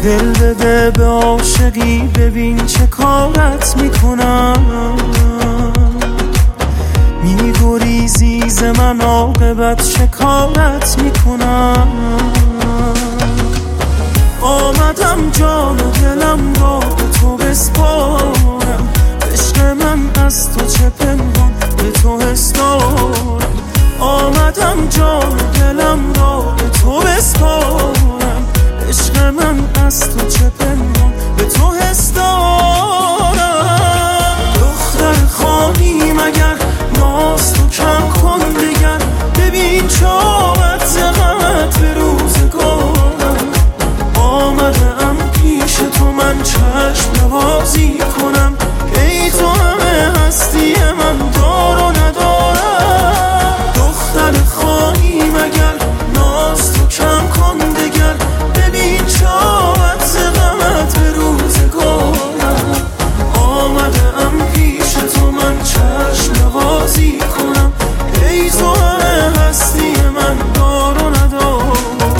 دل بده به عاشقی، ببین چه کارت میکنم. میگریزی ز من، عاقبت چه کارت میکنم. آمدم جان و دلم را به تو بسپارم، عشق من از تو چه پنهان به تو حس دارم. آمدم جان و دلم را به تو بسپارم، عشق من از تو چه پنهان به تو حس دارم. دختر خواهی مگر ناز تو کم کن دگر، ببین چاوت ز غمت به روزگارم. آمدم پیش تو من چشم نوازی کنم، ای تو همه هستی من دار و ندارم. دختر خواهی مگر ناز تو کم کن دگر، ببین چاوت ز غمت به روزگارم. آمدم پیش تو من چشم نوازی کنم، ای تو همه هستی من دار و ندارم.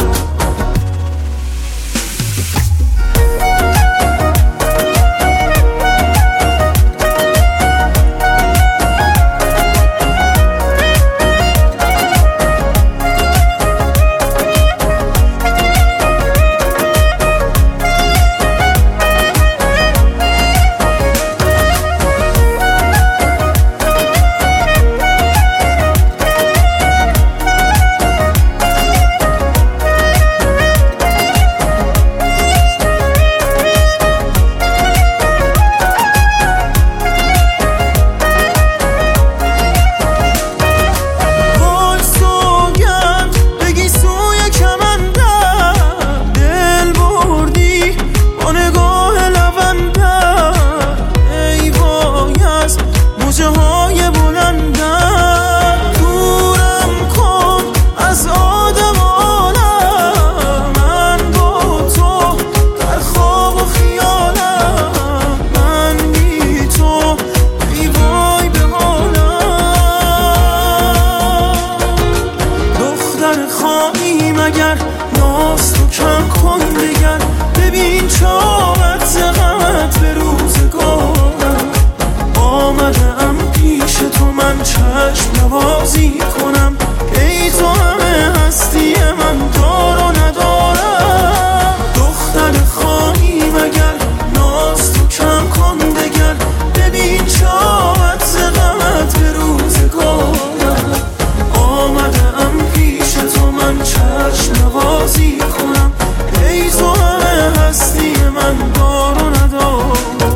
خواهی مگر ناز تو کم کن دگر، ببین چاوت ز غمت به روزگارم. آمدم پیش تو من چشم نوازی کنم، ای تو همه هستی من دار و ندارم. دختر خواهی مگر ناز تو کم کن دگر، ببین چاوت ز غمت به روزگارم. آمدم پیش تو من چشم نوازی کنم، ای تو همه هستی من دار و ندارم.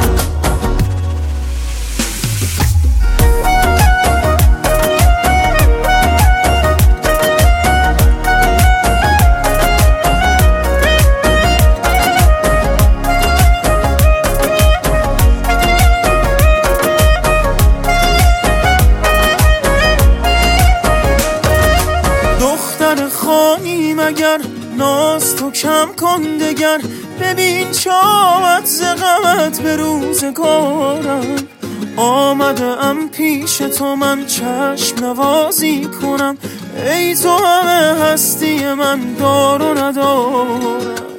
دختر خواهی مگر ناز تو کم کن دگر، ببین چاوت ز غمت به روزگارم. آمدم پیش تو من چشم نوازی کنم، ای تو همه هستی من دار و ندارم.